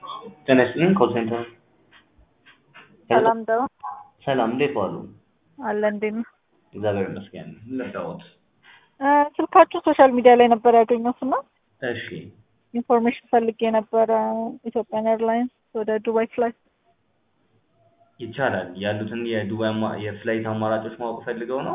ጤና ይስጥልኝ ኮል ሴንተር። ሰላም ደው ሰላም እንዴት ዋሉ? አለ እንዴት ነው? እግዚአብሔር ይመስገን። ልርዳዎት? ስልካችሁ ሶሻል ሚዲያ ላይ ነበር ያገኘሁት እና እሺ ኢንፎርሜሽን ፈልጌ ነበረ። ኢትዮጵያን ኤርላይንስ ወደ ዱባይ ፍላይት ይቻላል። ያሉትን የዱባይ የፍላይት አማራጮች ማወቅ ፈልገው ነው?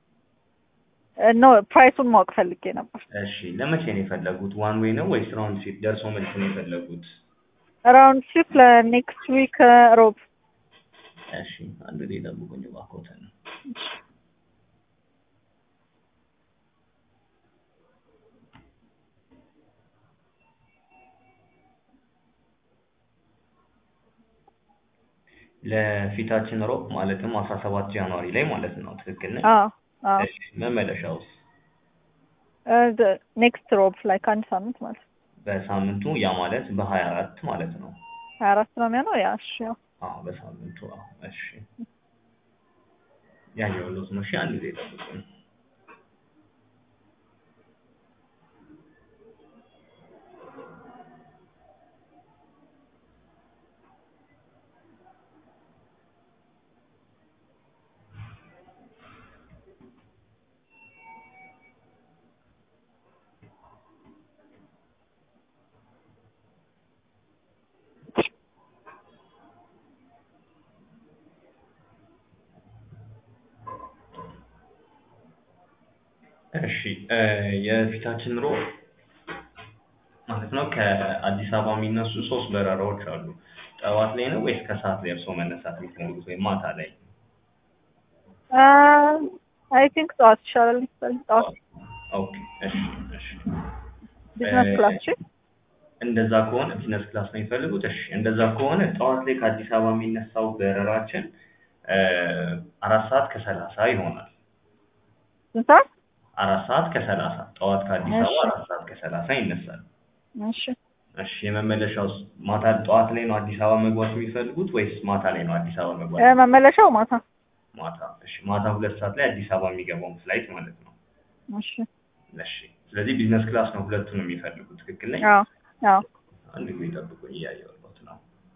ኖ ፕራይሱን ማወቅ ፈልጌ ነበር። እሺ ለመቼ ነው የፈለጉት? ዋን ዌይ ነው ወይስ ራውንድ ትሪፕ ደርሶ መልስ ነው የፈለጉት? ራውንድ ትሪፕ ለኔክስት ዊክ ሮብ። እሺ አንድ ዴ ጠብቁኝ እባክዎትን። ለፊታችን ሮብ ማለትም 17 ጃንዋሪ ላይ ማለት ነው። ትክክል ነኝ? አዎ አዎ። እሺ መመለሻውስ? ኔክስት ሮብ ላይ ከአንድ ሳምንት ማለት ነው። በሳምንቱ ያ ማለት በ24 ማለት ነው። 24 ነው የሚሆነው። ያ እሺ ያው አዎ በሳምንቱ አዎ። እሺ ያየሁት ነው። እሺ አንድ ጊዜ ጠብቁኝ። እሺ የፊታችን ሮብ ማለት ነው ከአዲስ አበባ የሚነሱ 3 በረራዎች አሉ። ጠዋት ላይ ነው ወይስ ከሰዓት ላይ እርስዎ መነሳት የሚፈልጉት ወይም ማታ ላይ? አይ ቲንክ ጠዋት ይሻላል መሰለኝ። ጠዋት ኦኬ እሺ እሺ። ቢዝነስ ክላስ እሺ። እንደዛ ከሆነ ቢዝነስ ክላስ ነው የሚፈልጉት? እሺ እንደዛ ከሆነ ጠዋት ላይ ከአዲስ አበባ የሚነሳው በረራችን 4:30 ይሆናል። ስንት ሰዓት? 4:30 ጠዋት ከአዲስ እሺ አበባ 4:30 ይነሳል። እሺ። እሺ የመመለሻውስ ማታ ጠዋት ላይ ነው አዲስ አበባ መግባት የሚፈልጉት ወይስ ማታ ላይ ነው አዲስ አበባ መግባት? መመለሻው ማታ። ማታ። እሺ ማታ 2 ሰዓት ላይ አዲስ አበባ የሚገባውን ፍላይት ማለት ነው። እሺ እሺ ስለዚህ ቢዝነስ ክላስ ነው ሁለቱንም የሚፈልጉት። ትክክል ነኝ? አዎ አዎ። አንድ ጊዜ ጠብቁኝ እያየሁት ነው።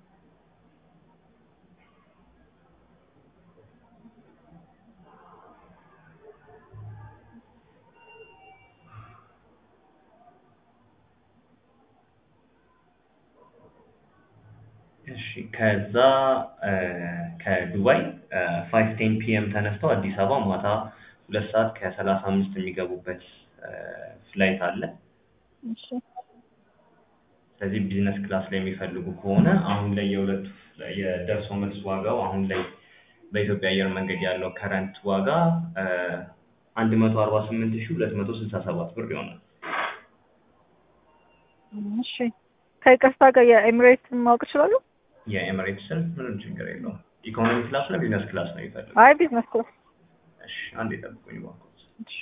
እሺ ከዛ ከዱባይ 5:10 ፒኤም ተነስተው አዲስ አበባ ማታ 2 ሰዓት ከ35 የሚገቡበት ፍላይት አለ። እሺ ስለዚህ ቢዝነስ ክላስ ላይ የሚፈልጉ ከሆነ አሁን ላይ የሁለቱ የደርሶ መልስ ዋጋው አሁን ላይ በኢትዮጵያ አየር መንገድ ያለው ከረንት ዋጋ 148267 ብር ይሆናል። እሺ ከይቅርታ ጋር የኤሚሬትስ ማወቅ እችላለሁ? የኤሚሬትስን ምንም ችግር የለውም። ኢኮኖሚ ክላስ ነው ቢዝነስ ክላስ ነው የሚፈልጉት? አይ ቢዝነስ ክላስ። እሺ አንዴ ጠብቁኝ እባክዎት። እሺ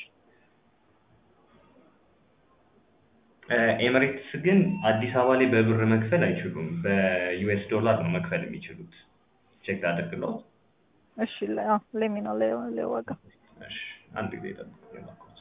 ኤሚሬትስ ግን አዲስ አበባ ላይ በብር መክፈል አይችሉም። በዩኤስ ዶላር ነው መክፈል የሚችሉት። ቼክ ላድርግልዎት? እሺ ሌሚ ነው ለዋጋ። እሺ አንድ ጊዜ ጠብቁኝ እባክዎት።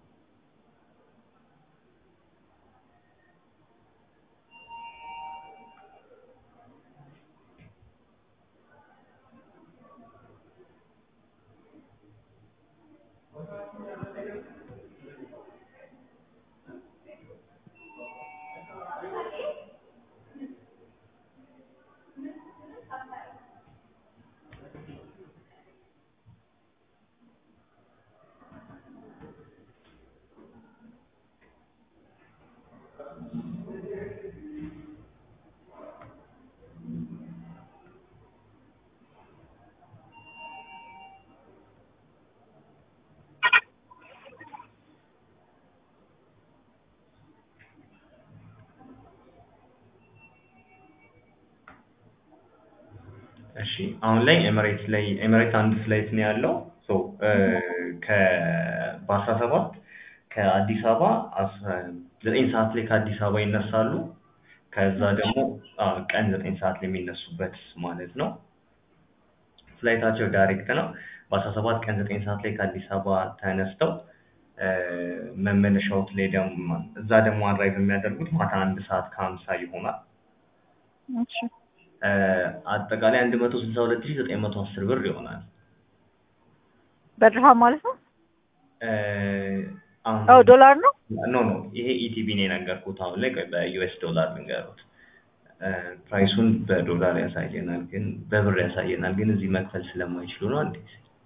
እሺ አሁን ላይ ኤሚሬት አንድ ፍላይት ነው ያለው። ሶ በ17 ከአዲስ አበባ 9 ሰዓት ላይ ከአዲስ አበባ ይነሳሉ። ከዛ ደግሞ ቀን 9 ሰዓት ላይ የሚነሱበት ማለት ነው። ፍላይታቸው ዳይሬክት ነው። በ17 ቀን 9 ሰዓት ላይ ከአዲስ አበባ ተነስተው መመለሻዎት ላይ ደግሞ እዛ ደግሞ አራይቭ የሚያደርጉት ማታ 1 ሰዓት ከ50 ይሆናል። እሺ አጠቃላይ 162910 ብር ይሆናል። በድርሃም ማለት ነው? እ አሁን አዎ ዶላር ነው። ኖ ይሄ ኢቲቢ ነው የነገርኩት። አሁን ላይ በዩኤስ ዶላር ልንገሩት። ፕራይሱን በዶላር ያሳየናል፣ ግን በብር ያሳየናል፣ ግን እዚህ መክፈል ስለማይችሉ ነው እንዴ?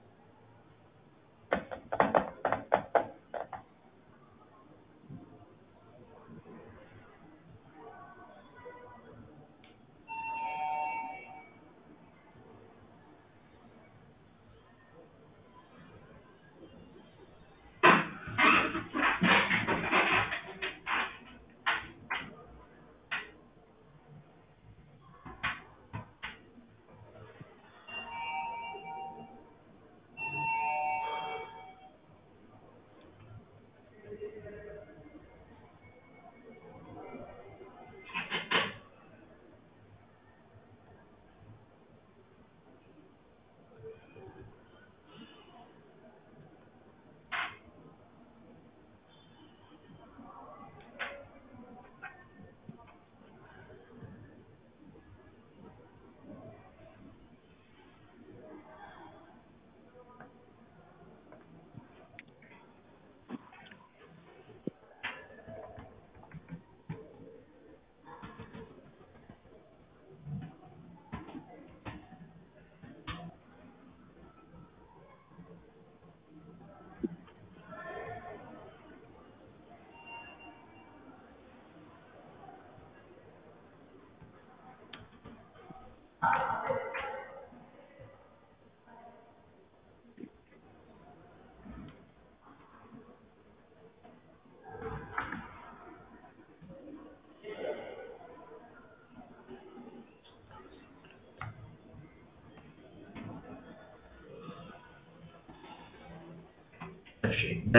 እሺ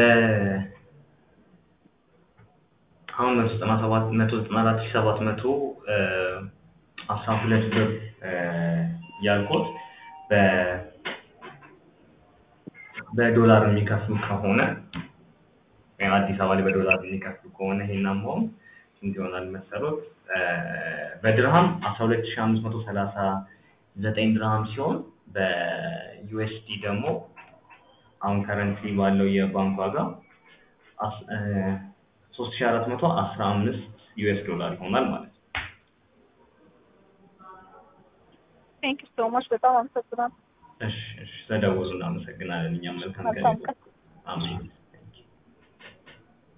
አሁን 194,712 ብር ያልኩት በዶላር የሚከፍሉ ከሆነ አዲስ አበባ ላይ በዶላር የሚከፍሉ ከሆነ ይሄን አማውንት ስንት ይሆናል መሰሎት? በድርሃም 12539 ድርሃም ሲሆን በዩኤስዲ ደግሞ አሁን ከረንትሊ ባለው የባንክ ዋጋ 3415 ዩኤስ ዶላር ይሆናል ማለት ነው። ቴንክ ዩ ሶ ማች በጣም አመሰግናለሁ። እሺ ተደውሉ። እናመሰግናለን። እኛም መልካም ቀን። አሜን።